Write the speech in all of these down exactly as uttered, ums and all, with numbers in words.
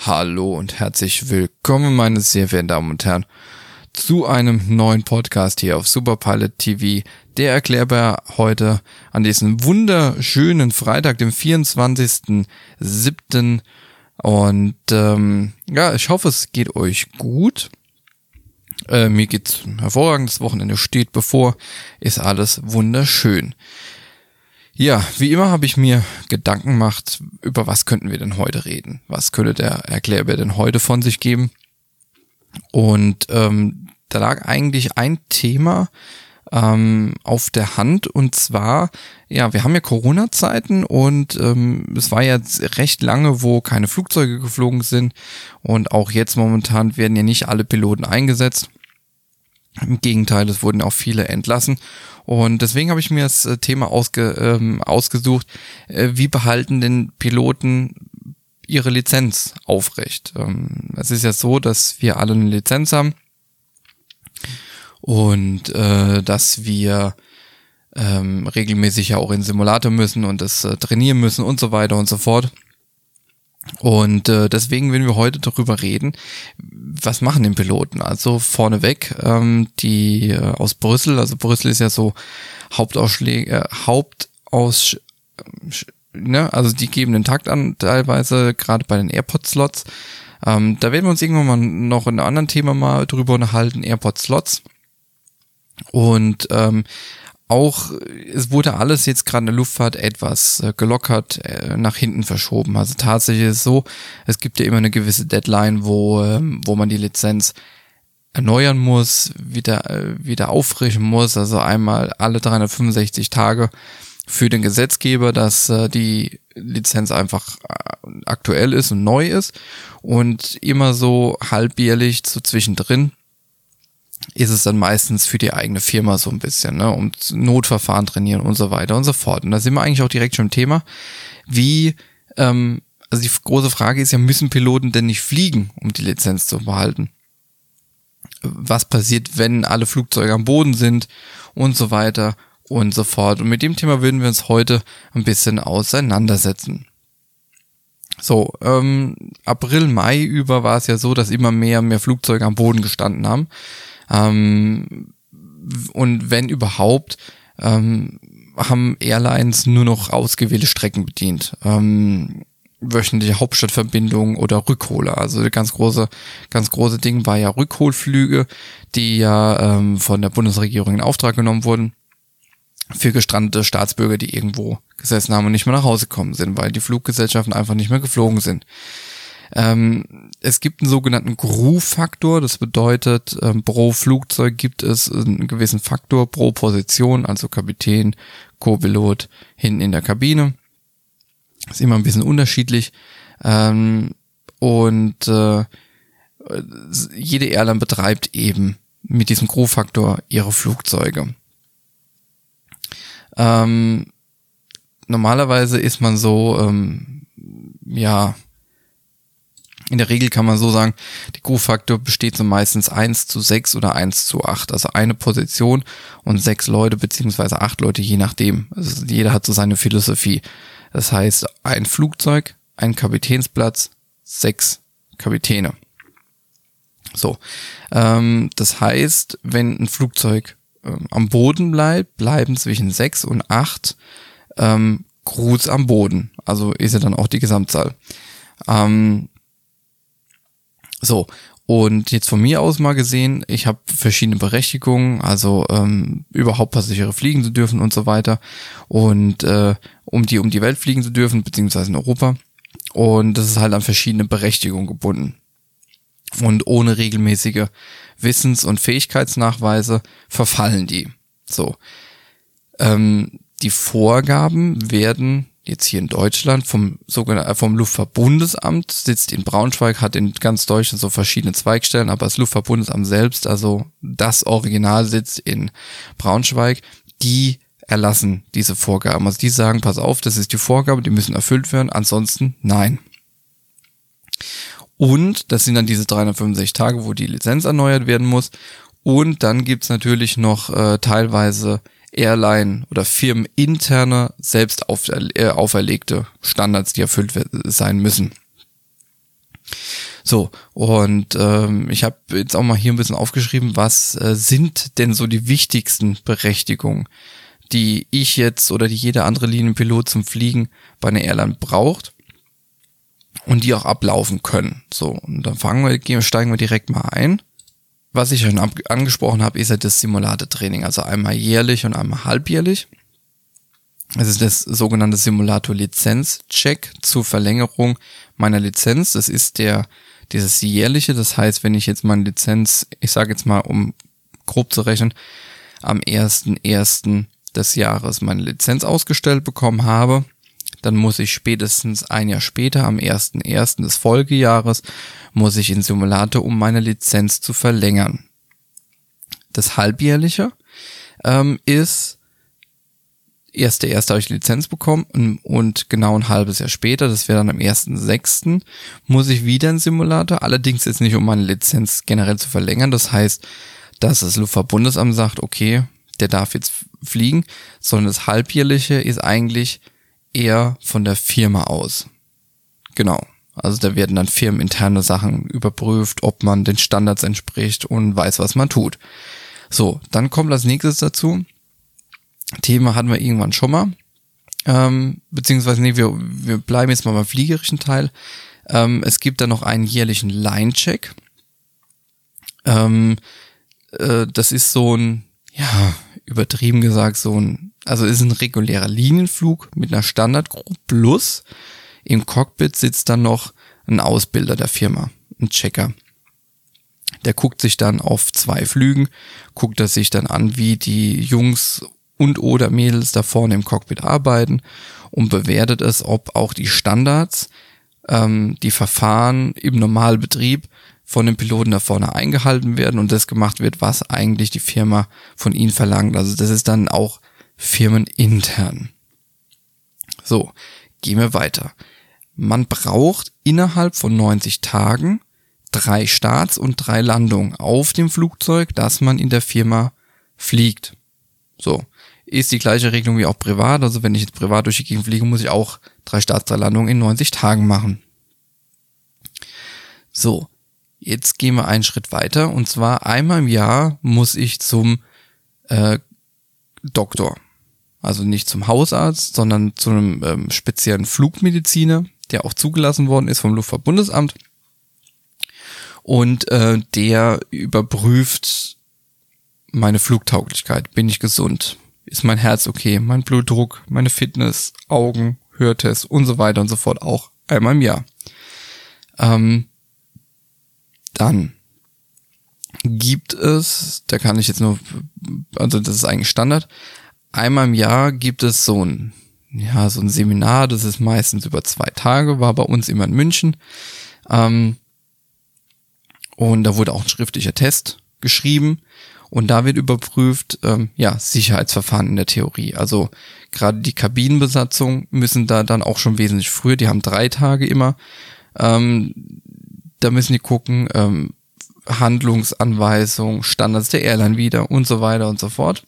Hallo und herzlich willkommen, meine sehr verehrten Damen und Herren, zu einem neuen Podcast hier auf Superpilot T V. Der erklärbar heute an diesem wunderschönen Freitag, dem vierundzwanzigsten siebten Und ähm, ja, ich hoffe, es geht euch gut. Äh, mir geht's hervorragend, das Wochenende steht bevor, ist alles wunderschön. Ja, wie immer habe ich mir Gedanken gemacht, über was könnten wir denn heute reden? Was könnte der Erklärbär denn heute von sich geben? Und ähm, da lag eigentlich ein Thema ähm, auf der Hand, und zwar, ja, wir haben ja Corona-Zeiten und ähm, es war ja recht lange, wo keine Flugzeuge geflogen sind, und auch jetzt momentan werden ja nicht alle Piloten eingesetzt. Im Gegenteil, es wurden auch viele entlassen. Und deswegen habe ich mir das Thema ausge, ähm, ausgesucht, äh, wie behalten denn Piloten ihre Lizenz aufrecht? Ähm, es ist ja so, dass wir alle eine Lizenz haben und äh, dass wir ähm, regelmäßig ja auch in den Simulator müssen und das äh, trainieren müssen und so weiter und so fort. Und äh, deswegen werden wir heute darüber reden, was machen den Piloten? Also vorneweg, ähm, die äh, aus Brüssel, also Brüssel ist ja so Hauptausschläge, äh, Hauptaus, äh, ne, also die geben den Takt an, teilweise, gerade bei den AirPod-Slots. Ähm, da werden wir uns irgendwann mal noch in einem anderen Thema mal drüber unterhalten, AirPod-Slots. Und ähm, Auch, es wurde alles jetzt gerade in der Luftfahrt etwas äh, gelockert, äh, nach hinten verschoben. Also tatsächlich ist es so, es gibt ja immer eine gewisse Deadline, wo ähm, wo man die Lizenz erneuern muss, wieder äh, wieder auffrischen muss. Also einmal alle dreihundertfünfundsechzig Tage für den Gesetzgeber, dass äh, die Lizenz einfach äh, aktuell ist und neu ist. Und immer so halbjährlich, so zwischendrin, ist es dann meistens für die eigene Firma so ein bisschen, ne, um Notverfahren trainieren und so weiter und so fort. Und da sind wir eigentlich auch direkt schon im Thema, wie, ähm, also die große Frage ist ja, müssen Piloten denn nicht fliegen, um die Lizenz zu behalten? Was passiert, wenn alle Flugzeuge am Boden sind und so weiter und so fort? Und mit dem Thema würden wir uns heute ein bisschen auseinandersetzen. So, ähm, April, Mai über war es ja so, dass immer mehr und mehr Flugzeuge am Boden gestanden haben. Ähm, und wenn überhaupt, ähm, haben Airlines nur noch ausgewählte Strecken bedient. Ähm, wöchentliche Hauptstadtverbindungen oder Rückholer. Also das ganz große, ganz große Ding war ja Rückholflüge, die ja ähm, von der Bundesregierung in Auftrag genommen wurden für gestrandete Staatsbürger, die irgendwo gesessen haben und nicht mehr nach Hause gekommen sind, weil die Fluggesellschaften einfach nicht mehr geflogen sind. Ähm, es gibt einen sogenannten Crew-Faktor, das bedeutet, ähm, pro Flugzeug gibt es einen gewissen Faktor pro Position, also Kapitän, Co-Pilot hinten in der Kabine. Ist immer ein bisschen unterschiedlich. Ähm, und äh, jede Airline betreibt eben mit diesem Crew-Faktor ihre Flugzeuge. Ähm, normalerweise ist man so, ähm, ja, in der Regel kann man so sagen, der Crew-Faktor besteht so meistens eins zu sechs oder eins zu acht, also eine Position und sechs Leute beziehungsweise acht Leute, je nachdem. Also jeder hat so seine Philosophie. Das heißt, ein Flugzeug, ein Kapitänsplatz, sechs Kapitäne. So, ähm, das heißt, wenn ein Flugzeug ähm, am Boden bleibt, bleiben zwischen sechs und acht ähm, Crews am Boden. Also ist ja dann auch die Gesamtzahl. Ähm, So, und jetzt von mir aus mal gesehen, ich habe verschiedene Berechtigungen, also ähm, überhaupt Passagiere fliegen zu dürfen und so weiter, und äh, um die um die Welt fliegen zu dürfen, beziehungsweise in Europa, und das ist halt an verschiedene Berechtigungen gebunden. Und ohne regelmäßige Wissens- und Fähigkeitsnachweise verfallen die. So, ähm, die Vorgaben werden jetzt hier in Deutschland vom sogenannten vom Luftfahrtbundesamt, sitzt in Braunschweig, hat in ganz Deutschland so verschiedene Zweigstellen, aber das Luftfahrtbundesamt selbst, also das Original, sitzt in Braunschweig. Die erlassen diese Vorgaben. Also die sagen, pass auf, das ist die Vorgabe, die müssen erfüllt werden, ansonsten nein. Und das sind dann diese dreihundertfünfundsechzig Tage, wo die Lizenz erneuert werden muss. Und dann gibt's natürlich noch äh, teilweise Airline- oder firmeninterne, selbst auf, äh, auferlegte Standards, die erfüllt sein müssen. So, und ähm, ich habe jetzt auch mal hier ein bisschen aufgeschrieben, was äh, sind denn so die wichtigsten Berechtigungen, die ich jetzt oder die jeder andere Linienpilot zum Fliegen bei einer Airline braucht und die auch ablaufen können. So, und dann fangen wir, gehen, steigen wir direkt mal ein. Was ich schon ab- angesprochen habe, ist ja das Simulator-Training, also einmal jährlich und einmal halbjährlich. Es ist das sogenannte Simulator-Lizenz-Check zur Verlängerung meiner Lizenz. Das ist der dieses jährliche, das heißt, wenn ich jetzt meine Lizenz, ich sage jetzt mal, um grob zu rechnen, am ersten ersten des Jahres meine Lizenz ausgestellt bekommen habe, dann muss ich spätestens ein Jahr später, am ersten ersten des Folgejahres, muss ich in Simulator, um meine Lizenz zu verlängern. Das halbjährliche ähm, ist, erster erster habe ich die Lizenz bekommen und, und genau ein halbes Jahr später, das wäre dann am ersten sechsten muss ich wieder in Simulator, allerdings jetzt nicht, um meine Lizenz generell zu verlängern, das heißt, dass das Luftfahrtbundesamt sagt, okay, der darf jetzt fliegen, sondern das halbjährliche ist eigentlich eher von der Firma aus. Genau. Also da werden dann firmeninterne Sachen überprüft, ob man den Standards entspricht und weiß, was man tut. So, dann kommt als nächstes dazu. Thema hatten wir irgendwann schon mal. Ähm, beziehungsweise, nee, wir, wir bleiben jetzt mal beim fliegerischen Teil. Ähm, es gibt da noch einen jährlichen Line-Check. Ähm, äh, das ist so ein, ja, übertrieben gesagt, so ein, also ist ein regulärer Linienflug mit einer Standardgruppe plus im Cockpit sitzt dann noch ein Ausbilder der Firma, ein Checker. Der guckt sich dann auf zwei Flügen, guckt er sich dann an, wie die Jungs und oder Mädels da vorne im Cockpit arbeiten und bewertet es, ob auch die Standards, ähm, die Verfahren im Normalbetrieb von den Piloten da vorne eingehalten werden und das gemacht wird, was eigentlich die Firma von ihnen verlangt. Also das ist dann auch firmenintern. So, gehen wir weiter. Man braucht innerhalb von neunzig Tagen drei Starts und drei Landungen auf dem Flugzeug, das man in der Firma fliegt. So, ist die gleiche Regelung wie auch privat. Also wenn ich jetzt privat durch die Gegend fliege, muss ich auch drei Starts, drei Landungen in neunzig Tagen machen. So, jetzt gehen wir einen Schritt weiter und zwar einmal im Jahr muss ich zum äh, Doktor. Also nicht zum Hausarzt, sondern zu einem ähm, speziellen Flugmediziner, der auch zugelassen worden ist vom Luftfahrtbundesamt. Und äh, der überprüft meine Flugtauglichkeit. Bin ich gesund? Ist mein Herz okay? Mein Blutdruck, meine Fitness, Augen, Hörtest und so weiter und so fort auch einmal im Jahr. Ähm, dann gibt es, da kann ich jetzt nur, also das ist eigentlich Standard, einmal im Jahr gibt es so ein, ja, so ein Seminar, das ist meistens über zwei Tage, war bei uns immer in München. Ähm, und da wurde auch ein schriftlicher Test geschrieben und da wird überprüft, ähm, ja, Sicherheitsverfahren in der Theorie. Also gerade die Kabinenbesatzung müssen da dann auch schon wesentlich früher, die haben drei Tage immer, ähm, da müssen die gucken, ähm, Handlungsanweisung, Standards der Airline wieder und so weiter und so fort.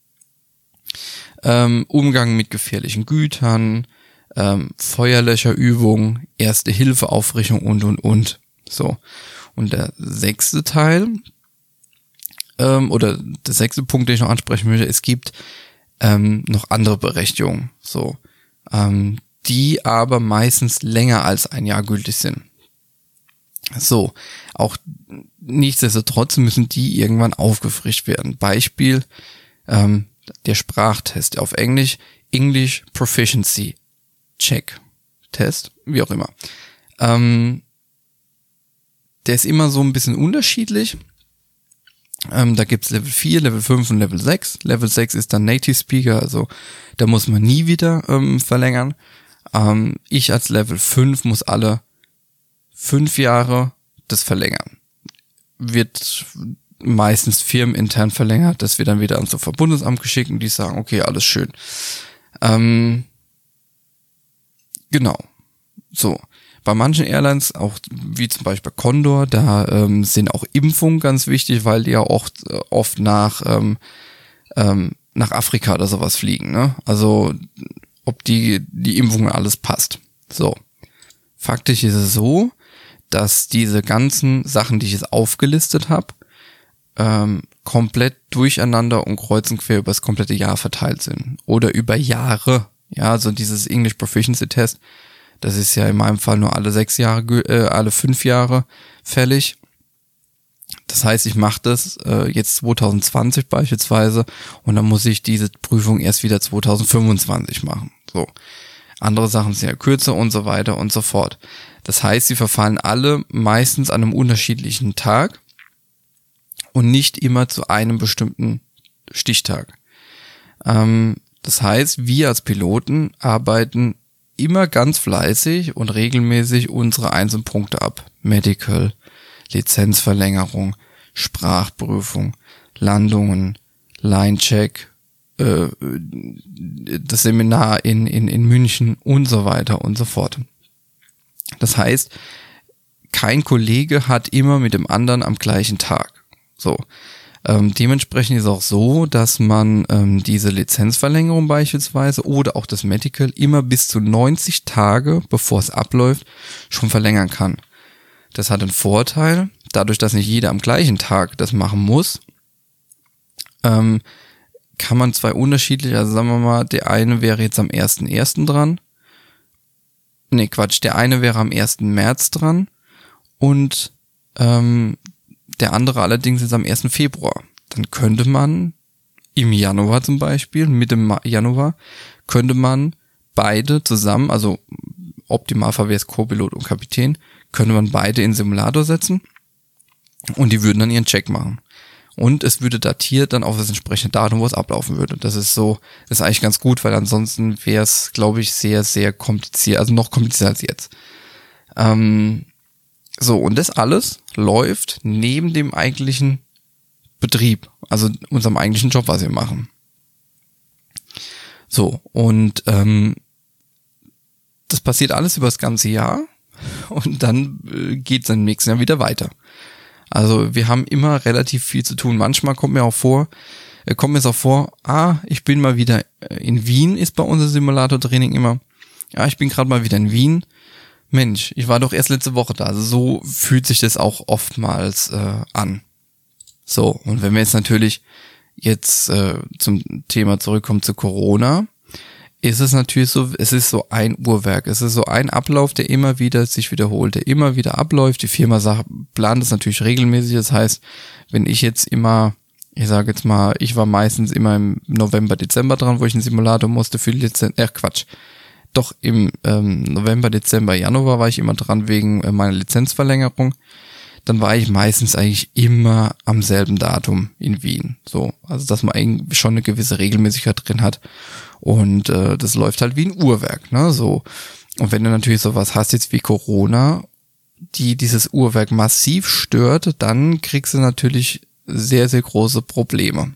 Ähm, Umgang mit gefährlichen Gütern, ähm, Feuerlöcherübungen, Erste-Hilfe-Aufrichtung und, und, und. So. Und der sechste Teil, ähm, oder der sechste Punkt, den ich noch ansprechen möchte, es gibt ähm, noch andere Berechtigungen, so, ähm, die aber meistens länger als ein Jahr gültig sind. So, auch nichtsdestotrotz müssen die irgendwann aufgefrischt werden. Beispiel, ähm, der Sprachtest auf Englisch, English Proficiency Check Test, wie auch immer. Ähm, der ist immer so ein bisschen unterschiedlich. Ähm, da gibt's Level vier, Level fünf und Level sechs. Level sechs ist dann Native Speaker, also da muss man nie wieder ähm, verlängern. Ähm, ich als Level fünf muss alle fünf Jahre das verlängern. Wird meistens firmenintern verlängert, das wird dann wieder ans Luftfahrtbundesamt geschickt und die sagen, okay, alles schön. Ähm, genau. So. Bei manchen Airlines, auch wie zum Beispiel Condor, da ähm, sind auch Impfungen ganz wichtig, weil die ja oft, äh, oft nach, ähm, ähm, nach Afrika oder sowas fliegen, ne? Also, ob die, die Impfung alles passt. So. Faktisch ist es so, dass diese ganzen Sachen, die ich jetzt aufgelistet habe, ähm, komplett durcheinander und kreuz und quer über das komplette Jahr verteilt sind. Oder über Jahre. Ja, also dieses English Proficiency Test, das ist ja in meinem Fall nur alle sechs Jahre, äh, alle fünf Jahre fällig. Das heißt, ich mache das äh, jetzt zwanzig zwanzig beispielsweise und dann muss ich diese Prüfung erst wieder zwanzig fünfundzwanzig machen. So. Andere Sachen sind ja kürzer und so weiter und so fort. Das heißt, sie verfallen alle meistens an einem unterschiedlichen Tag und nicht immer zu einem bestimmten Stichtag. Ähm, das heißt, wir als Piloten arbeiten immer ganz fleißig und regelmäßig unsere einzelnen Punkte ab. Medical, Lizenzverlängerung, Sprachprüfung, Landungen, Line-Check, äh, das Seminar in, in, in München und so weiter und so fort. Das heißt, kein Kollege hat immer mit dem anderen am gleichen Tag. So. Ähm, dementsprechend ist auch so, dass man ähm, diese Lizenzverlängerung beispielsweise oder auch das Medical immer bis zu neunzig Tage, bevor es abläuft, schon verlängern kann. Das hat einen Vorteil, dadurch, dass nicht jeder am gleichen Tag das machen muss, ähm, kann man zwei unterschiedliche, also sagen wir mal, der eine wäre jetzt am ersten ersten dran, nee Quatsch, der eine wäre am ersten März dran und ähm, der andere allerdings ist am ersten Februar. Dann könnte man im Januar zum Beispiel, Mitte Januar, könnte man beide zusammen, also Optimalfall wäre es Co-Pilot und Kapitän, könnte man beide in Simulator setzen und die würden dann ihren Check machen. Und es würde datiert dann auf das entsprechende Datum, wo es ablaufen würde. Das ist so, das ist eigentlich ganz gut, weil ansonsten wäre es, glaube ich, sehr, sehr kompliziert, also noch komplizierter als jetzt. Ähm, so, und das alles läuft neben dem eigentlichen Betrieb, also unserem eigentlichen Job, was wir machen. So, und ähm, das passiert alles über das ganze Jahr und dann äh, geht es im nächsten Jahr wieder weiter. Also wir haben immer relativ viel zu tun. Manchmal kommt mir auch vor, äh, kommt mir es auch vor, ah, ich bin mal wieder in Wien, ist bei unserem Simulator-Training immer. Ja, ich bin gerade mal wieder in Wien. Mensch, ich war doch erst letzte Woche da. Also so fühlt sich das auch oftmals äh, an. So, und wenn wir jetzt natürlich jetzt äh, zum Thema zurückkommen zu Corona, ist es natürlich so, es ist so ein Uhrwerk. Es ist so ein Ablauf, der immer wieder sich wiederholt, der immer wieder abläuft. Die Firma sagt, plant das natürlich regelmäßig. Das heißt, wenn ich jetzt immer, ich sage jetzt mal, ich war meistens immer im November, Dezember dran, wo ich einen Simulator musste für die Lizenz, äh Quatsch. Doch im ähm, November, Dezember, Januar war ich immer dran wegen äh, meiner Lizenzverlängerung. Dann war ich meistens eigentlich immer am selben Datum in Wien. So, also dass man eigentlich schon eine gewisse Regelmäßigkeit drin hat. Und äh, das läuft halt wie ein Uhrwerk, ne? So. Und wenn du natürlich sowas hast jetzt wie Corona, die dieses Uhrwerk massiv stört, dann kriegst du natürlich sehr, sehr große Probleme.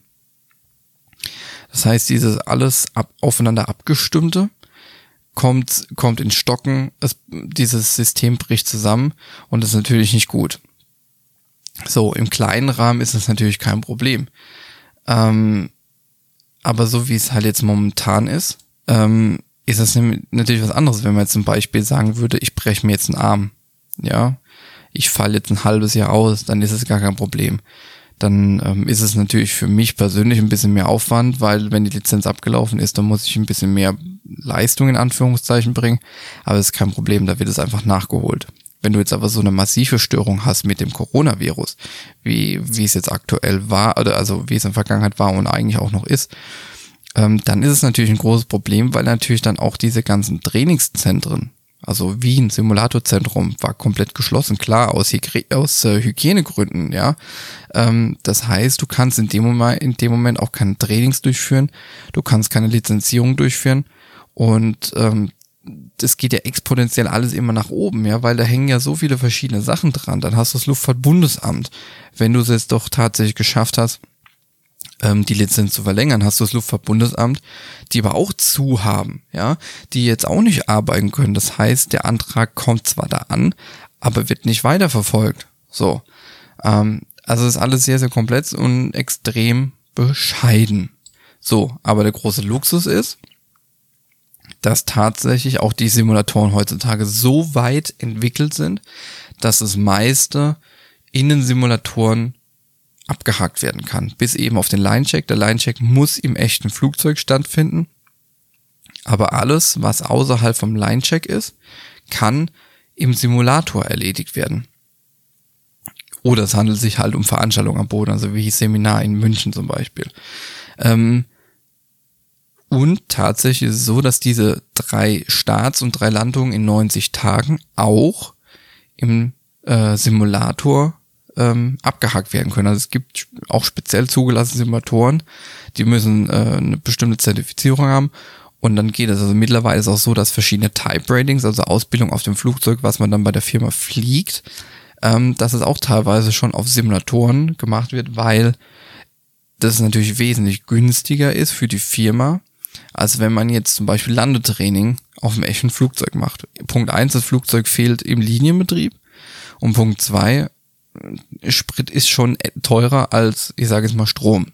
Das heißt, dieses alles ab, aufeinander abgestimmte kommt kommt in Stocken, es, dieses System bricht zusammen und das ist natürlich nicht gut. So, im kleinen Rahmen ist es natürlich kein Problem. Ähm, aber so wie es halt jetzt momentan ist, ähm, ist es natürlich was anderes, wenn man jetzt zum Beispiel sagen würde, ich breche mir jetzt einen Arm, ja, ich falle jetzt ein halbes Jahr aus, dann ist es gar kein Problem. Dann ähm, ist es natürlich für mich persönlich ein bisschen mehr Aufwand, weil wenn die Lizenz abgelaufen ist, dann muss ich ein bisschen mehr Leistung in Anführungszeichen bringen, aber das ist kein Problem, da wird es einfach nachgeholt. Wenn du jetzt aber so eine massive Störung hast mit dem Coronavirus, wie wie es jetzt aktuell war, oder also wie es in der Vergangenheit war und eigentlich auch noch ist, ähm, dann ist es natürlich ein großes Problem, weil natürlich dann auch diese ganzen Trainingszentren, also Wien, Simulatorzentrum, war komplett geschlossen, klar, aus, Hygri- aus äh, Hygienegründen, ja. Ähm, das heißt, du kannst in dem Moment, in dem Moment auch keine Trainings durchführen, du kannst keine Lizenzierung durchführen und ähm, das geht ja exponentiell alles immer nach oben, ja, weil da hängen ja so viele verschiedene Sachen dran. Dann hast du das Luftfahrtbundesamt. Wenn du es jetzt doch tatsächlich geschafft hast, ähm, die Lizenz zu verlängern, hast du das Luftfahrtbundesamt, die aber auch zu haben, ja, die jetzt auch nicht arbeiten können. Das heißt, der Antrag kommt zwar da an, aber wird nicht weiterverfolgt. So, ähm, also ist alles sehr, sehr komplex und extrem bescheiden. So, aber der große Luxus ist, dass tatsächlich auch die Simulatoren heutzutage so weit entwickelt sind, dass das meiste in den Simulatoren abgehakt werden kann, bis eben auf den Line-Check. Der Line-Check muss im echten Flugzeug stattfinden, aber alles, was außerhalb vom Line-Check ist, kann im Simulator erledigt werden. Oder es handelt sich halt um Veranstaltungen am Boden, also wie Seminar in München zum Beispiel. Ähm, und tatsächlich ist es so, dass diese drei Starts und drei Landungen in neunzig Tagen auch im äh, Simulator ähm, abgehakt werden können. Also es gibt auch speziell zugelassene Simulatoren, die müssen äh, eine bestimmte Zertifizierung haben. Und dann geht es also mittlerweile ist auch so, dass verschiedene Type Ratings, also Ausbildung auf dem Flugzeug, was man dann bei der Firma fliegt, ähm, dass es auch teilweise schon auf Simulatoren gemacht wird, weil das natürlich wesentlich günstiger ist für die Firma, als wenn man jetzt zum Beispiel Landetraining auf dem echten Flugzeug macht. Punkt eins, das Flugzeug fehlt im Linienbetrieb. Und Punkt zwei, Sprit ist schon teurer als, ich sage jetzt mal, Strom.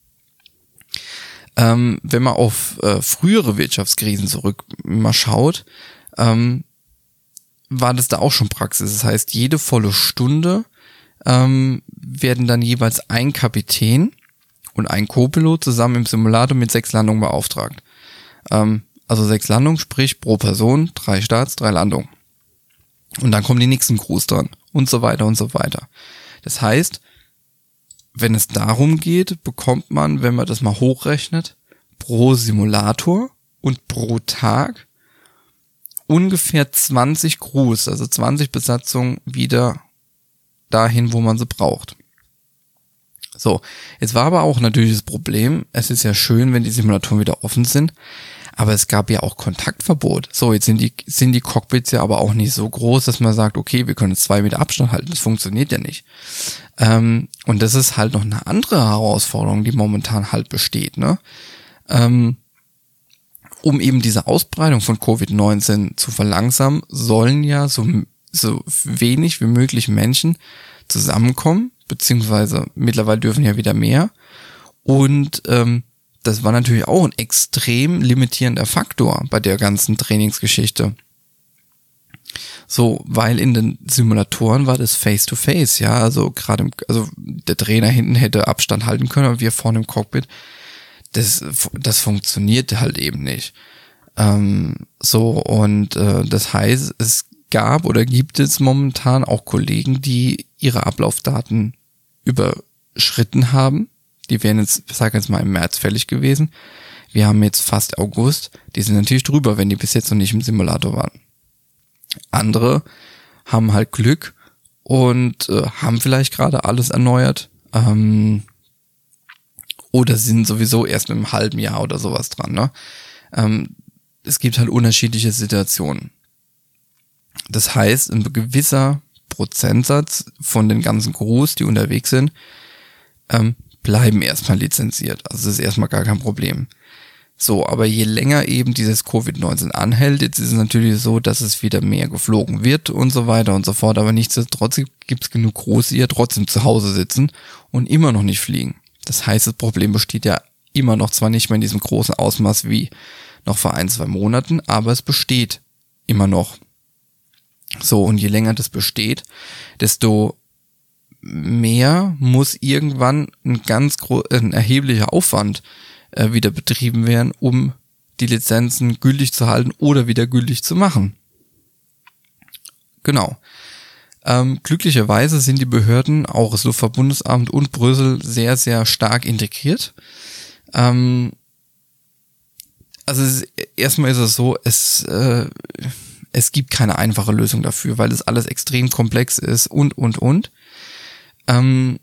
Ähm, wenn man auf äh, frühere Wirtschaftskrisen zurück mal schaut, ähm, war das da auch schon Praxis. Das heißt, jede volle Stunde ähm, werden dann jeweils ein Kapitän und ein Co-Pilot zusammen im Simulator mit sechs Landungen beauftragt. Ähm, also sechs Landungen, sprich pro Person, drei Starts, drei Landungen. Und dann kommen die nächsten Crews dran und so weiter und so weiter. Das heißt, wenn es darum geht, bekommt man, wenn man das mal hochrechnet, pro Simulator und pro Tag ungefähr zwanzig Crews, also zwanzig Besatzungen wieder dahin, wo man sie braucht. So, jetzt war aber auch natürlich das Problem, es ist ja schön, wenn die Simulatoren wieder offen sind, aber es gab ja auch Kontaktverbot. So, jetzt sind die, sind die Cockpits ja aber auch nicht so groß, dass man sagt, okay, wir können jetzt zwei Meter Abstand halten. Das funktioniert ja nicht. Ähm, und das ist halt noch eine andere Herausforderung, die momentan halt besteht, ne? Ähm, um eben diese Ausbreitung von Covid neunzehn zu verlangsamen, sollen ja so, so wenig wie möglich Menschen zusammenkommen, beziehungsweise mittlerweile dürfen ja wieder mehr. Und ähm, das war natürlich auch ein extrem limitierender Faktor bei der ganzen Trainingsgeschichte. So, weil in den Simulatoren war das Face-to-Face, ja, also gerade, also der Trainer hinten hätte Abstand halten können, aber wir vorne im Cockpit, das, das funktioniert halt eben nicht. Ähm, so, und äh, das heißt, es gab oder gibt es momentan auch Kollegen, die ihre Ablaufdaten überschritten haben. Die wären jetzt, ich sage jetzt mal, im März fällig gewesen. Wir haben jetzt fast August. Die sind natürlich drüber, wenn die bis jetzt noch nicht im Simulator waren. Andere haben halt Glück und äh, haben vielleicht gerade alles erneuert. Ähm, oder sind sowieso erst mit einem halben Jahr oder sowas dran. Ne? Ähm, es gibt halt unterschiedliche Situationen. Das heißt, ein gewisser Prozentsatz von den ganzen Crews, die unterwegs sind, ähm, bleiben erstmal lizenziert. Also das ist erstmal gar kein Problem. So, aber je länger eben dieses Covid neunzehn anhält, jetzt ist es natürlich so, dass es wieder mehr geflogen wird und so weiter und so fort, aber nichtsdestotrotz gibt es genug Crews, die ja trotzdem zu Hause sitzen und immer noch nicht fliegen. Das heißt, das Problem besteht ja immer noch, zwar nicht mehr in diesem großen Ausmaß wie noch vor ein, zwei Monaten, aber es besteht immer noch. So, und je länger das besteht, desto mehr muss irgendwann ein ganz gro- ein erheblicher Aufwand äh, wieder betrieben werden, um die Lizenzen gültig zu halten oder wieder gültig zu machen. Genau. Ähm, glücklicherweise sind die Behörden, auch das Luftfahrtbundesamt und Brüssel, sehr, sehr stark integriert. Ähm, also es ist, erstmal ist es so, es äh, es gibt keine einfache Lösung dafür, weil das alles extrem komplex ist und, und, und. Ähm,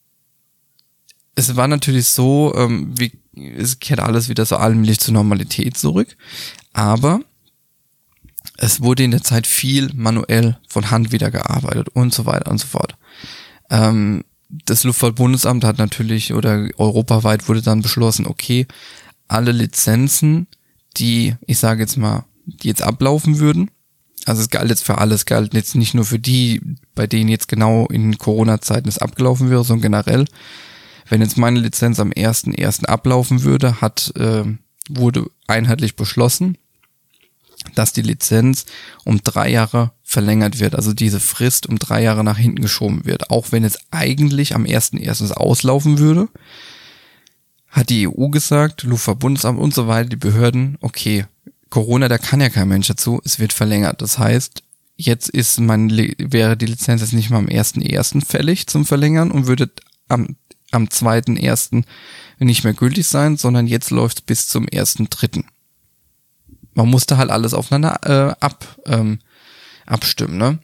es war natürlich so, ähm, wie, es kehrt alles wieder so allmählich zur Normalität zurück, aber es wurde in der Zeit viel manuell von Hand wieder gearbeitet und so weiter und so fort. Ähm, das Luftfahrtbundesamt hat natürlich, oder europaweit wurde dann beschlossen, okay, alle Lizenzen, die, ich sage jetzt mal, die jetzt ablaufen würden, also es galt jetzt für alles, galt jetzt nicht nur für die, bei denen jetzt genau in Corona-Zeiten es abgelaufen wäre, sondern generell. Wenn jetzt meine Lizenz am ersten ersten ablaufen würde, hat äh, wurde einheitlich beschlossen, dass die Lizenz um drei Jahre verlängert wird, also diese Frist um drei Jahre nach hinten geschoben wird. Auch wenn es eigentlich am ersten ersten auslaufen würde, hat die E U gesagt, Luftfahrtbundesamt und so weiter, die Behörden, okay, Corona, da kann ja kein Mensch dazu, es wird verlängert. Das heißt, jetzt ist mein, wäre die Lizenz jetzt nicht mal am ersten ersten fällig zum Verlängern und würde am, am zweiten ersten nicht mehr gültig sein, sondern jetzt läuft es bis zum ersten dritten Man musste halt alles aufeinander äh, ab, ähm, abstimmen, ne?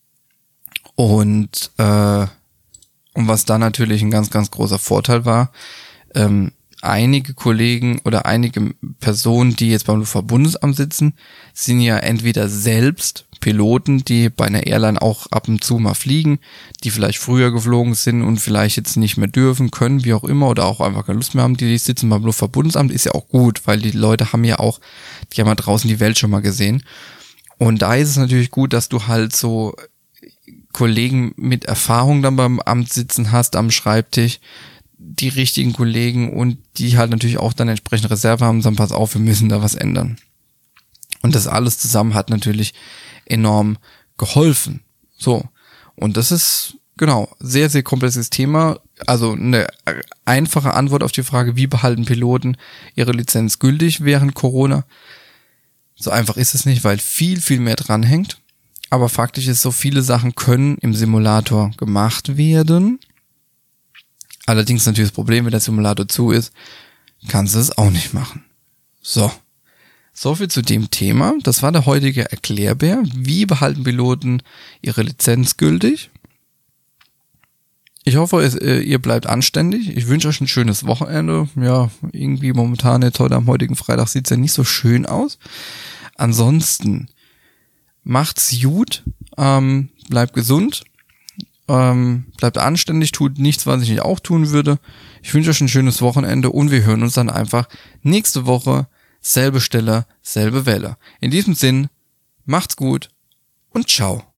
Und, äh, und was da natürlich ein ganz, ganz großer Vorteil war, ähm, einige Kollegen oder einige Personen, die jetzt beim Luftfahrtbundesamt sitzen, sind ja entweder selbst Piloten, die bei einer Airline auch ab und zu mal fliegen, die vielleicht früher geflogen sind und vielleicht jetzt nicht mehr dürfen, können, wie auch immer, oder auch einfach keine Lust mehr haben, die sitzen beim Luftfahrtbundesamt, ist ja auch gut, weil die Leute haben ja auch, die haben ja draußen die Welt schon mal gesehen. Und da ist es natürlich gut, dass du halt so Kollegen mit Erfahrung dann beim Amt sitzen hast, am Schreibtisch, die richtigen Kollegen und die halt natürlich auch dann entsprechende Reserve haben, sagen, pass auf, wir müssen da was ändern. Und das alles zusammen hat natürlich enorm geholfen. So. Und das ist, genau, sehr, sehr komplexes Thema. Also eine einfache Antwort auf die Frage, wie behalten Piloten ihre Lizenz gültig während Corona? So einfach ist es nicht, weil viel, viel mehr dranhängt. Aber faktisch ist so, viele Sachen können im Simulator gemacht werden. Allerdings natürlich das Problem, wenn der Simulator zu ist, kannst du es auch nicht machen. So. So viel zu dem Thema. Das war der heutige Erklärbär. Wie behalten Piloten ihre Lizenz gültig? Ich hoffe, ihr bleibt anständig. Ich wünsche euch ein schönes Wochenende. Ja, irgendwie momentan jetzt heute am heutigen Freitag sieht es ja nicht so schön aus. Ansonsten macht's gut, ähm, bleibt gesund. Ähm, bleibt anständig, tut nichts, was ich nicht auch tun würde. Ich wünsche euch ein schönes Wochenende und wir hören uns dann einfach nächste Woche. Selbe Stelle, selbe Welle. In diesem Sinn, macht's gut und ciao.